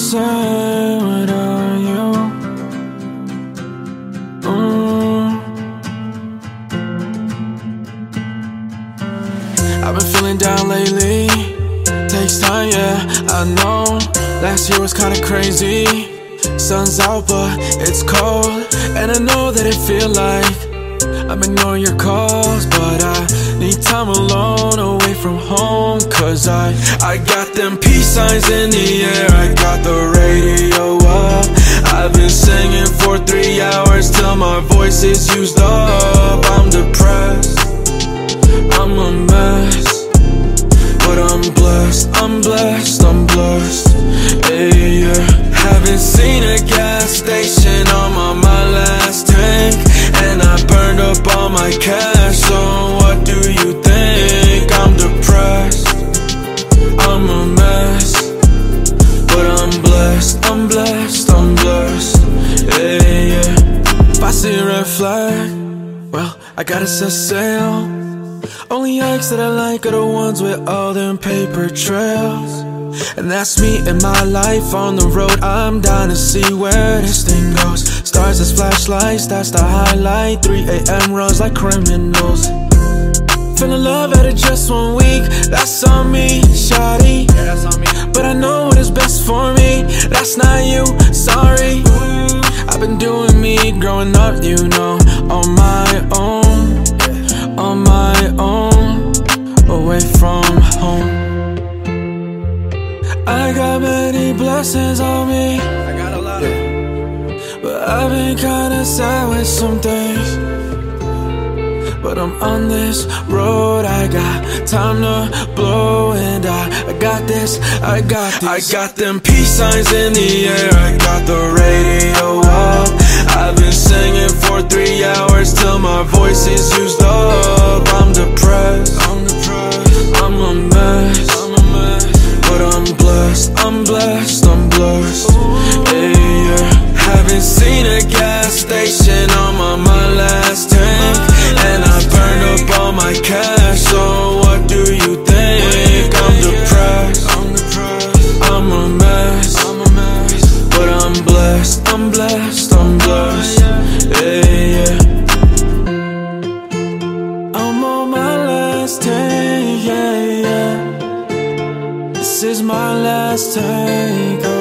same without you. I've been feeling down lately. Takes time, yeah, I know. Last year was kinda crazy. Sun's out but it's cold, and I know that it feel like I'm ignoring your calls, but I need time alone, away from home. Cause I got them peace signs in the air, I got the radio up. I've been singing for 3 hours till my voice is used up. I'm depressed, I'm a mess, but I'm blessed, I'm blessed, I'm blessed. Hey, yeah. Haven't seen a gas station on my last tank, and I burned up all my cash, so what do you think? I'm depressed, I'm a mess, but I'm blessed, I'm blessed, I'm blessed. Hey, yeah. If I see a red flag, well, I gotta set sail. Only hikes that I like are the ones with all them paper trails. And that's me and my life on the road. I'm down to see where this thing goes. Stars as flashlights, that's the highlight. 3 a.m. runs like criminals. Feeling love out of just 1 week, that's on me, shawty. Yeah, that's on me. But I know what is best for me, that's not you, sorry. I've been doing me, growing up, you know, on my own, on my own, away from home. I got many blessings on me, I got a lot of them, but I've been kinda sad with some things. But I'm on this road, I got time to blow, and I got this, I got this. I got them peace signs in the air, I got the radio up. I've been singing for 3 hours till my voice is used up. I'm depressed, I'm a mess, but I'm blessed, I'm blessed, I'm blessed. Hey, yeah. Haven't seen a gas station on my last tank, and I burned up all my cash, so what do you think? I'm depressed, I'm a mess, but I'm blessed, I'm blessed, I'm blessed. Hey, yeah. I'm on my last tank, yeah, yeah. This is my last tank.